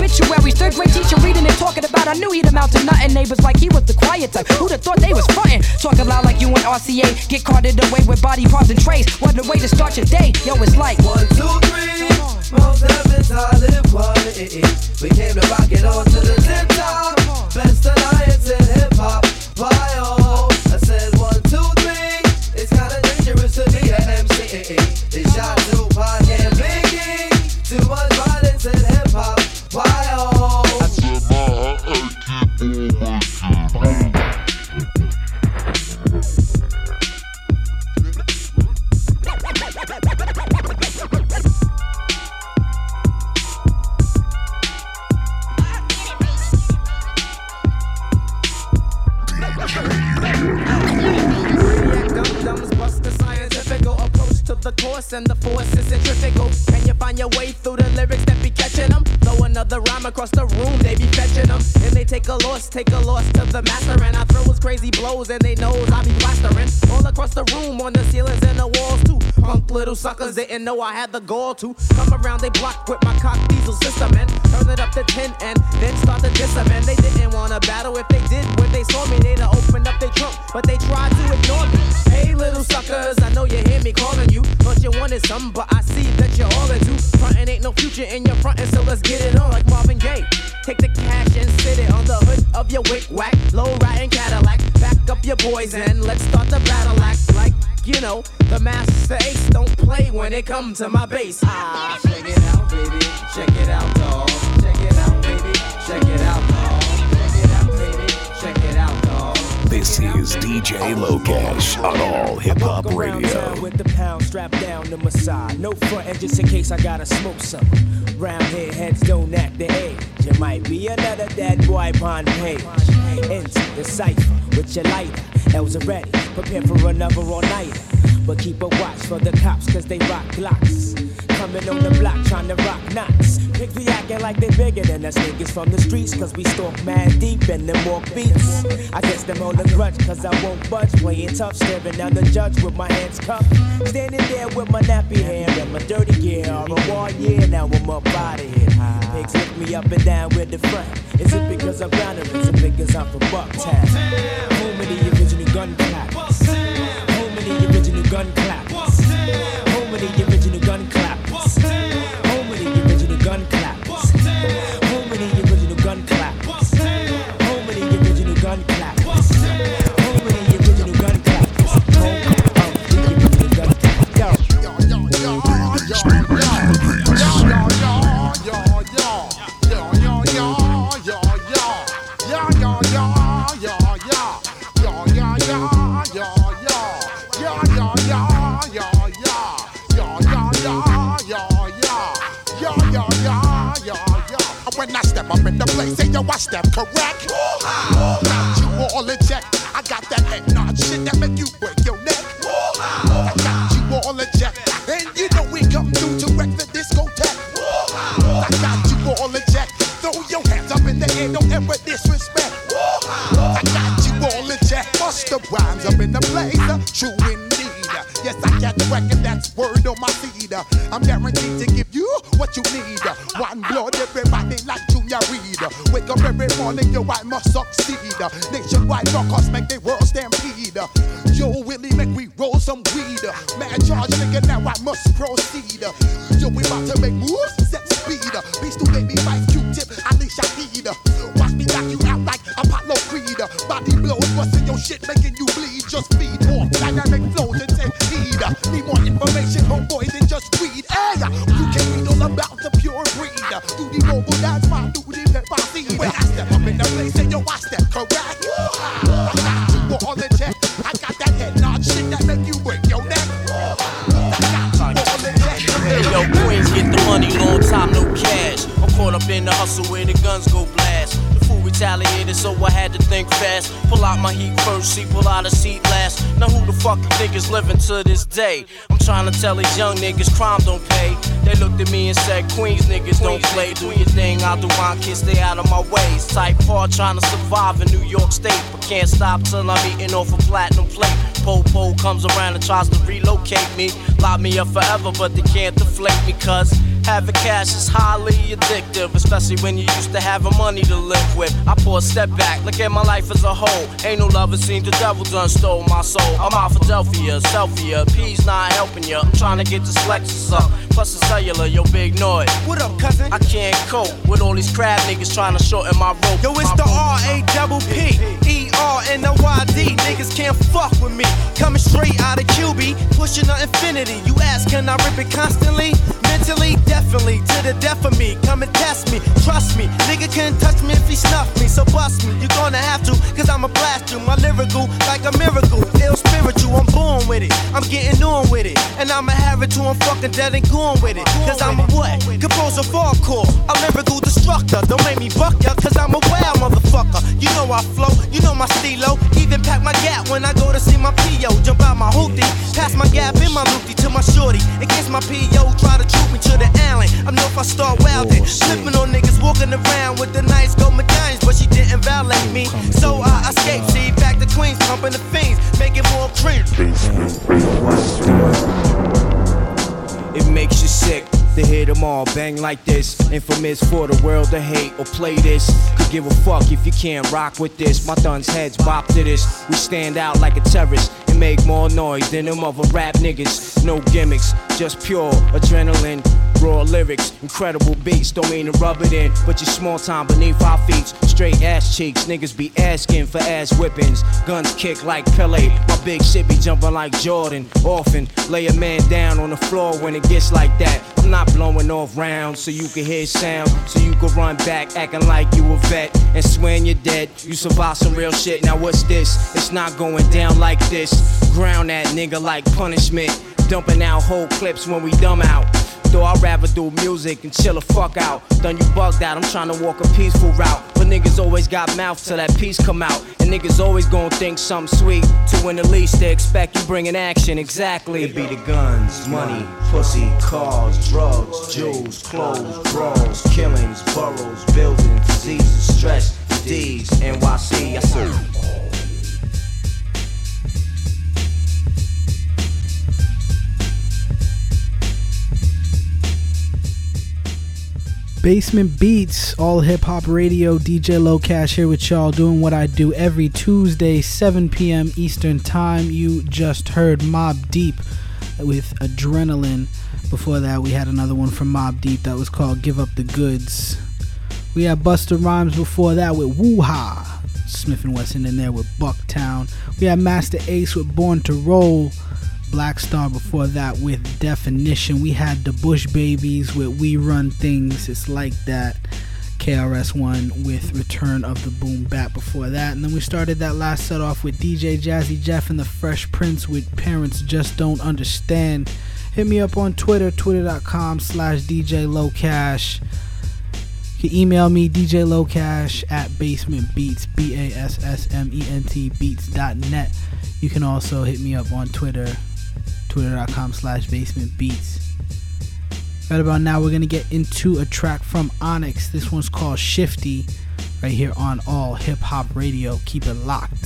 Mary's third grade teacher reading and talking about. I knew he'd amount to nothing. Neighbors like he was the quiet type. Who'd have thought they was frontin'? Talking loud like you and RCA. Get carted away with body parts and trays. What a way to start your day. Yo, it's like 1, 2, 3. Most heavens I live quality. We came to rock it on to the tip top. Best alliance in hip hop. Why oh? I said 1, 2, 3. It's kinda dangerous to be an MC. They shot Tupac and Biggie. Too much violence in hip hop. Why oh? I said the course and the force is centrifugal. Can you find your way through the lyrics that be catching them? Throw another rhyme across the room, they be fetching them. And they take a loss to the master. And I throw his crazy blows and they knows I be plastering. All across the room, on the ceilings and the walls too. Punk little suckers didn't know I had the gall to come around they block with my cock diesel system and turn it up to 10 and then start to diss them. And they didn't want to battle. If they did, when they saw me, they'd have opened up their trunk, but they tried to ignore me. Hey little suckers, I know you hear me calling you. Thought you wanted something, but I see that you're all into frontin'. Ain't no future in your frontin', so let's get it on like Marvin Gaye. Take the cash and sit it on the hood of your wick-wack, low-riding Cadillac. Back up your boys and let's start the battle act like, you know, the Master Ace don't play when it comes to my bass. Ah, check it out, baby. Check it out, dawg. Check it out, baby. Check it out, dawg. Check it out, baby. Check it out, dawg. This is DJ Locash on All Hip Hop Radio. With the pound strapped down to my side. No frontin' just in case I gotta smoke something. Round here, heads don't act the age. You might be another dead boy upon page. Into the cipher with your lighter. L's ready, prepare for another all-nighter. But keep a watch for the cops, cause they rock glocks. Coming on the block, trying to rock knots. Pigs be acting like they bigger than us niggas from the streets, cause we stalk mad deep and them walk beats. I guess them hold a grudge, cause I won't budge. Playing tough, staring down the judge with my hands cuffed. Standing there with my nappy hair and my dirty gear. All a war year, now I'm up out of here. Pigs lift me up and down with the front. Is it because I'm down or is it because I'm from Bucktown? Home of the original gun clappers. Home of the original gun clappers. Home of the original gun clappers. Home of the original gun clappers. Home of the original gun clappers. Home of the original gun clappers. Home of the original gun clappers. Home of the original gun When I step up in the place, say yo, I step correct. Got you all in check. I got that head nod shit that make you break your neck. I got you all in check. And you know we come through to wreck the discotheque. I got you all in check. Throw your hands up in the air, don't ever disrespect. I got you all in check. Bust the rhymes up in the place, true indeed. Yes, I got the record, that's word on my seed. I'm guaranteed to give you what you need. One blood, everybody like Junior Reed. Wake up every morning, yo, I must succeed. Nationwide rockers make the world stampede. Yo, Willie, make we roll some weed. Mad charge, nigga, now I must proceed. Yo, we about to make moves, set speed. Beast to baby, fight Q-tip, Alicia Heed. Watch me knock you out like Apollo Creed. Body blows, busting your shit, making you bleed. Just feed more dynamic flows and take heed. Need more information, homeboy, than just weed. Hey, you can read all about the pure breed. Do the mobile dance, my do the pepper seed. When I step up in the place, say yo, I step correct. I got you all in check. I got that head nod shit that make you break your neck. Hey yo, Queens get the money, long time no cash. I'm caught up in the hustle where the guns go blast. The fool retaliated, so I had to think fast. Pull out my heat first, see, pull out a seat last. Now who the fuck you think is living to this day? I'm trying to tell these young niggas crime don't pay. They looked at me and said, Queens niggas don't play. Do your thing, I'll do mine, kids stay out of my ways. Type hard trying to survive in New York State, but can't stop till I'm eating off a platinum plate. Po comes around and tries to relocate me. Lock me up forever, but they can't deflate me, cuz Having cash is highly addictive, especially when you used to having money to live with. I pour a step back, look at my life as a whole. Ain't no love, it seems the devil done stole my soul. I'm out Philadelphia, selfie, P's not helping ya. I'm trying to get this Lexus up, plus the cellular, yo, big noise. What up, cousin? I can't cope with all these crab niggas trying to shorten my rope. Yo, it's the R-A-P-P-E-R-N-O-Y-D. Niggas can't fuck with me. Coming straight out of QB, pushing the infinity. You ask, can I rip it constantly? Mentally, definitely, to the death of me. Come and test me, trust me. Nigga can't touch me if he snuff me, so bust me. You're gonna have to, cause I'ma blast you. My lyrical, like a miracle, ill spiritual. I'm born with it, I'm getting on with it. And I'ma have it till I'm fucking dead and gone with it. Cause I'm a what? Composer hardcore, a lyrical destructor. Don't make me buck ya, cause I'm a wild motherfucker. You know I flow, you know my stilo. Even pack my gap when I go to see my P.O. Jump out my hoopty, pass my gap in my loopty to my shorty. In case my P.O. try to troop me to the alley. I know if I start wildin', slipping on niggas walking around with the nice gold medallions, but she didn't violate me. So I escaped, see, back to Queens, pumping the fiends, making more cream. It makes you sick to hear them all bang like this. Infamous for the world to hate or play this. Could give a fuck if you can't rock with this. My thuns heads bop to this. We stand out like a terrorist and make more noise than them other rap niggas. No gimmicks, just pure adrenaline. Raw lyrics, incredible beats, don't mean to rub it in, but you're small time beneath our feet. Straight ass cheeks, niggas be asking for ass whippings. Guns kick like Pele, my big shit be jumping like Jordan. Often lay a man down on the floor when it gets like that. I'm not blowing off rounds so you can hear sound, so you can run back acting like you a vet and swearing you're dead. You survived some real shit, now what's this? It's not going down like this. Ground that nigga like punishment, dumping out whole clips when we dumb out. Though I'd rather do music and chill the fuck out. Done you bugged out, I'm trying to walk a peaceful route. But niggas always got mouth till that piece come out. And niggas always gon' think something sweet. To when the least they expect you bringing action, exactly. It be the guns, money, pussy, cars, drugs, jewels, clothes, brawls, killings, boroughs, buildings, diseases, stress, D's, NYC, I serve. Basement Beats, all hip hop radio, DJ Low Cash here with y'all, doing what I do every Tuesday, 7 p.m. Eastern Time. You just heard Mob Deep with Adrenaline. Before that, we had another one from Mob Deep that was called Give Up the Goods. We had Busta Rhymes before that with Woo-Ha. Smith & Wesson in there with Bucktown. We had Master Ace with Born to Roll. Black Star before that with Definition. We had the Bush Babies with We Run Things, It's Like That. KRS-One with Return of the Boom Bap before that. And then we started that last set off with DJ Jazzy Jeff and the Fresh Prince with Parents Just Don't Understand. Hit me up on Twitter, twitter.com/DJ Low Cash. You can email me, djlowcash at basementbeats, BASSMENT beats.net. You can also hit me up on Twitter, twitter.com/basementbeats. Right about now, we're going to get into a track from Onyx. This one's called Shifty, right here on All Hip Hop Radio. Keep it locked.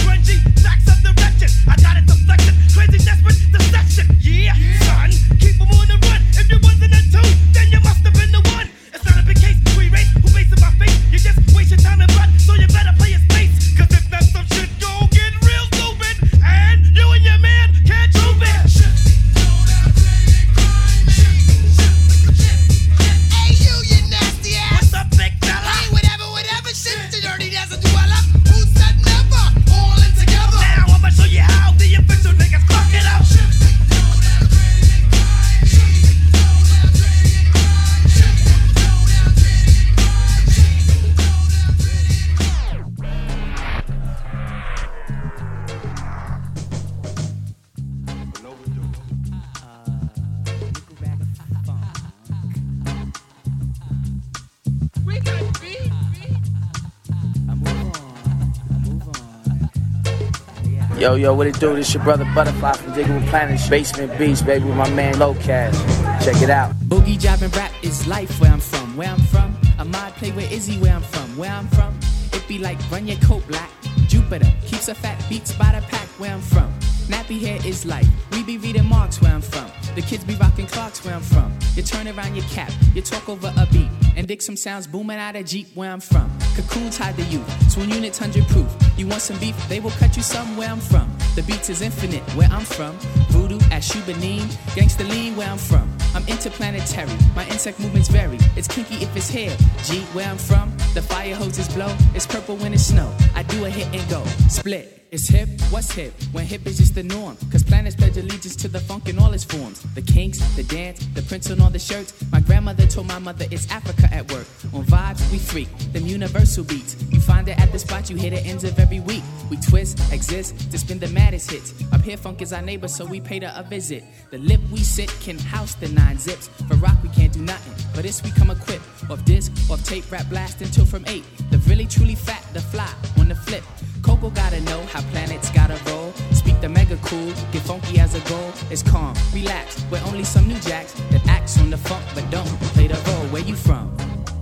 Keep 'em Yo, what it do? This your brother Butterfly from Diggable Planet, Basement Beats, baby, with my man Low Cash. Check it out. Boogie jobbing rap is life where I'm from. Where I'm from, Ahmad play with Izzy where I'm from. Where I'm from, it be like run your coat black. Jupiter keeps a fat beats by the pack where I'm from. Nappy hair is life. We be reading Marks where I'm from. The kids be rocking Clarks where I'm from. You turn around your cap, you talk over a beat, and dig some sounds booming out of Jeep where I'm from. Cocoons hide the youth, swoon units 100 proof. You want some beef, they will cut you some where I'm from. The beats is infinite where I'm from. Voodoo at Shubanin, gangsta lean where I'm from. I'm interplanetary, my insect movements vary. It's kinky if it's hair, G where I'm from. The fire hoses blow, it's purple when it's snow. I do a hit and go, split. It's hip, what's hip? When hip is just the norm. Cause planets pledge allegiance to the funk in all its forms. The kinks, the dance, the prints on all the shirts. My grandmother told my mother it's Africa at work. On vibes, we freak, them universal beats. You find it at the spot, you hear the ends of every week. We twist, exist, to spin the maddest hits. Up here funk is our neighbor, so we paid her a visit. The lip we sit can house the 9 zips. For rock we can't do nothing, but this we come equipped. Off disc, off tape, rap blast until from 8. The really truly fat, the fly, on the flip. Coco gotta know how planets gotta roll. Speak the mega cool, get funky as a goal. It's calm, relax, we're only some new jacks that acts on the funk but don't play the role. Where you from?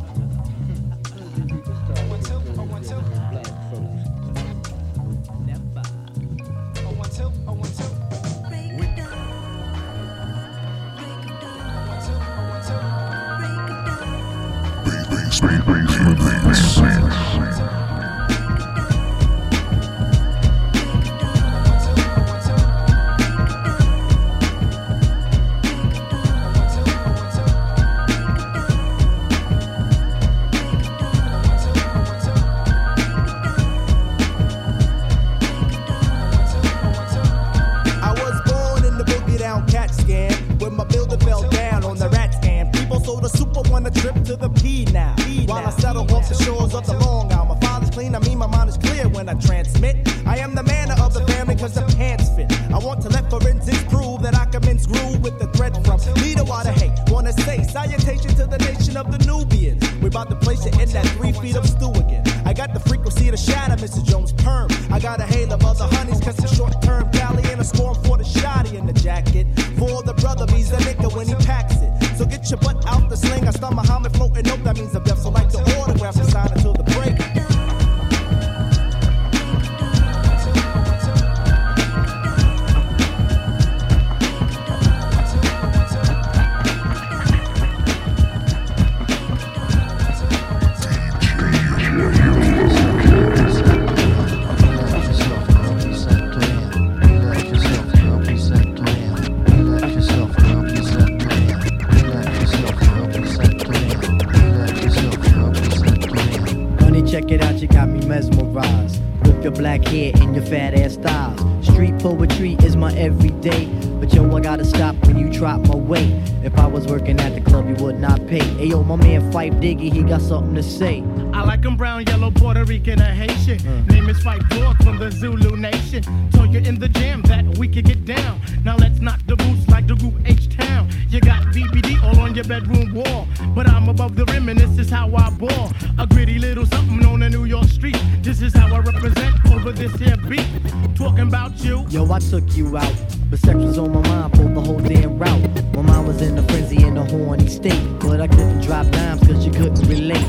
Diggy, he got something to say. I like him brown, yellow, Puerto Rican, or Haitian. Name is Fight Dog from the Zulu Nation. Told you in the jam that we could get down. Now let's knock the boots like the group H-Town. You got BBD all on your bedroom wall, but I'm above the rim and this is how I ball. A gritty little something on the New York street. This is how I represent over this here beat. Talking about you. Yo, I took you out, but sex was on my mind for the whole damn route. My mind was in a frenzy in a horny state, but I couldn't drop dimes cause you couldn't relate.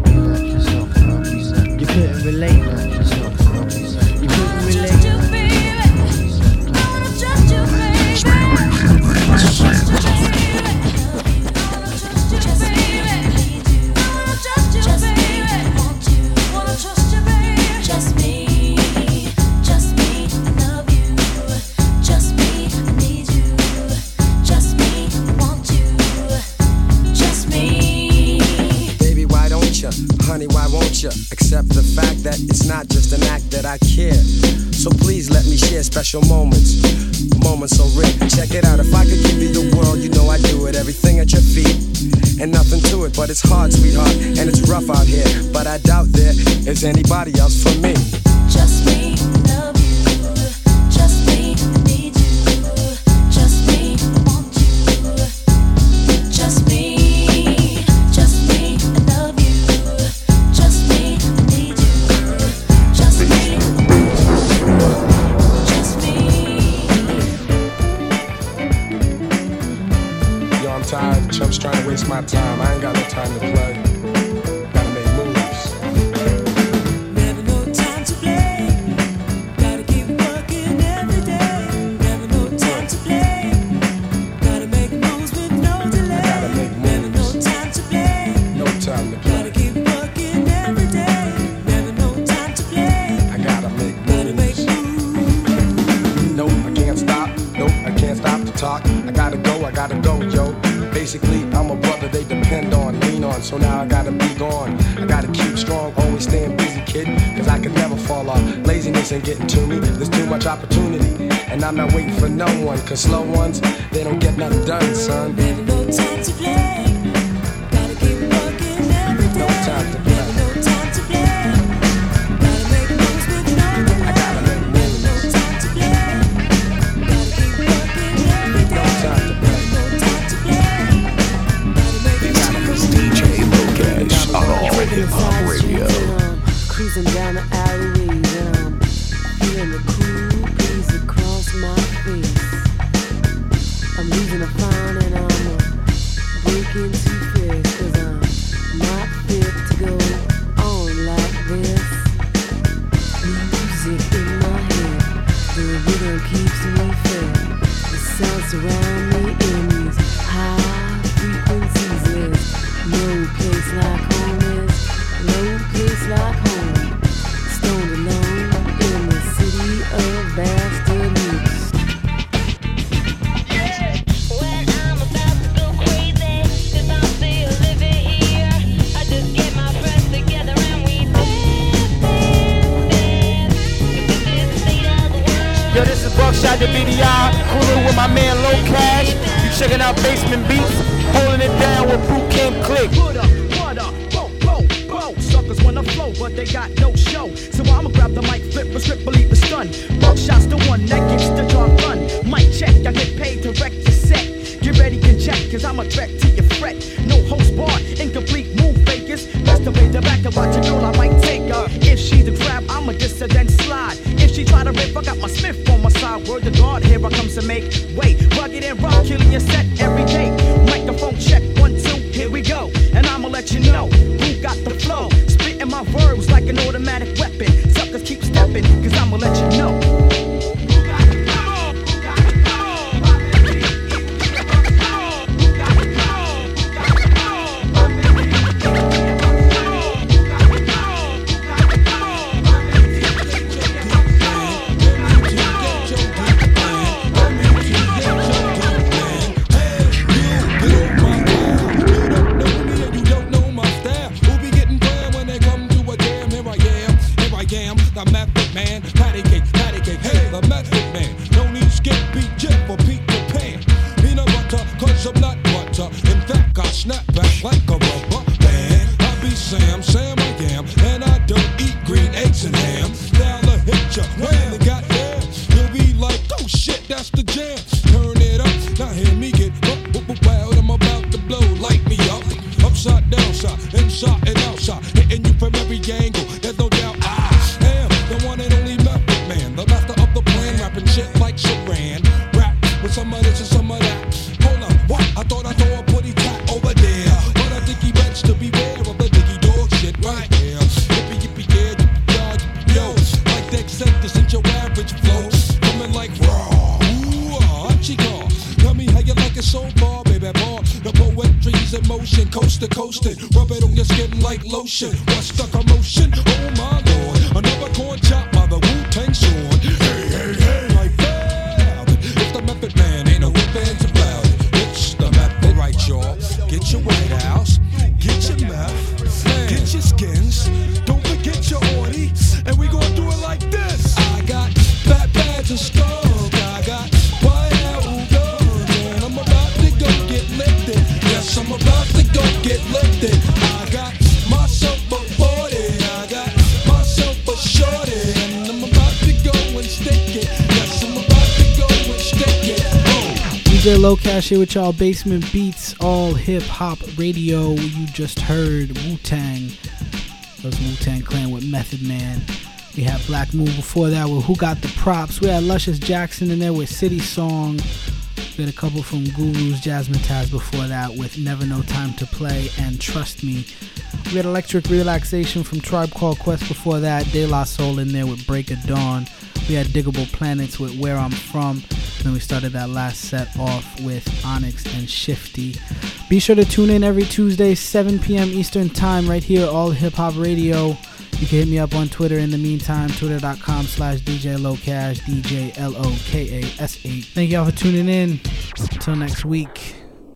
You couldn't relate. You couldn't relate. Honey, why won't you accept the fact that it's not just an act that I care? So please let me share special moments so rare. Check it out, if I could give you the world, you know I'd do it. Everything at your feet and nothing to it, but it's hard, sweetheart, and it's rough out here. But I doubt there is anybody else for me. Just me, love you. Just me, need you. Just me, want you. Just me. Just I'm tired. Chumps trying to waste my time. I ain't got no time to play. Gotta make moves. Never no time to play. Gotta keep working every day. Never no time to play. Gotta make moves with no delay. Gotta make moves. Never no time to play. No time to play. Gotta keep working every day. Never no time to play. I gotta make moves. Gotta make moves. Nope, I can't stop. Nope, I can't stop to talk. I gotta go, yo. Basically, I'm a brother they depend on, lean on. So now I gotta be gone. I gotta keep strong, always staying busy, kid. Cause I could never fall off. Laziness ain't getting to me. There's too much opportunity. And I'm not waiting for no one. Cause slow ones, they don't get nothing done, son. Never no time to play. Gotta keep working every day. No time to play. Never no time to play. Gotta make moves with no delay. I gotta make moves. Never no time to play. Gotta keep working every day. No time to play. No time to play. Gotta make moves. DJ Lokesh on all hip hop radio. Cruising down the alleyways and I'm feeling the cool breeze across my face. I'm losing a frown and I'm breaking too fast 'cause I'm not fit to go on like this. Music in my head, the rhythm keeps me fed. The sound surround me in these high frequencies. There's no place like home is, no place like home. Stoned alone in the city of bastards. When I'm about to go crazy, 'cause I'm still living here. I just get my friends together and we Yo, this is Buckshot the BDI, cooling with my man Lokesh. You checking out Basement Beats, holding it down with Boot Camp Click. What up, whoa. Suckers wanna flow, but they got no show. So I'ma grab the mic, flip a strip, believe the stun. Buckshot's the one that gets the job done. Mic check, I get paid to wreck your set. Get ready, get checked, 'cause I'm a threat to your fret. No host bar, incomplete move fakers. Best to pay the back and watch a girl, I might take her. If she's a crab, I'ma dissident slide. If she try to rip, I got my Smith on my side. Word to God, here I comes to make way. Rugged and raw, killing your set every day. Microphone check, 1, 2, here we go. And I'ma let you know who got the flow. Spitting my verbs like an automatic weapon. Suckers keep stepping, 'cause I'ma let you know. The method man, patty cake, hey, the method man. No need skip, beat jet for Peter Pan. Peanut butter, 'cause I'm not butter. In fact, I snap back like a rubber band. I be Sam I am, and I don't eat green eggs and ham. Now I hit ya, when they got there, you'll be like, oh shit, that's the jam. Turn it up, now hear me get wild. I'm about to blow, light me up. Upside, downside, inside and outside, hitting you from every angle. There's no doubt I am the one and only method man, the master of the plan, rapping shit like Saran. Rap with some of this and some of that. Hold up, what? I thought I saw a putty cat over there, but I think he bets to beware of the diggy dog shit right here. Yippee, yeah, yippee, yo, like the this ain't your average flow. Coming like raw, ooh, chico. Tell me how you like it so far, baby boy. The poetry's in motion, coast to coastin'. Rub it on your skin like lotion. What's the commotion? Oh my lord, another corn chop by the Wu-Tang sword. Hey, like that. It's the method man, ain't no ifs about it. It's the method, right, y'all. Get your White House, get your meth, get your skins. Don't forget your orty, and we gon' do it like this. I got fat bags of skunk, I got white out guns, and I'm about to go get lifted. Yes, I'm about to go get lifted. I got myself a 40, I got myself a shorty, and I'm about to go and stick it. Yes, I'm about to go and stick it. DJ Lokesh here with y'all, Basement Beats, all hip hop radio. You just heard Wu-Tang. That was Wu-Tang Clan with Method Man. We had Black Moon before that with Who Got the Props. We had Luscious Jackson in there with City Song. We had a couple from Guru's Jasmine Taz before that with Never No Time to Play and Trust Me. We had Electric Relaxation from Tribe Called Quest before that. De La Soul in there with Break of Dawn. We had Diggable Planets with Where I'm From. And then we started that last set off with Onyx and Shifty. Be sure to tune in every Tuesday, 7 p.m. Eastern Time, right here, All Hip Hop Radio. You can hit me up on Twitter in the meantime, twitter.com/DJ Locash, DJ LOKAS8. Thank y'all for tuning in. Until next week.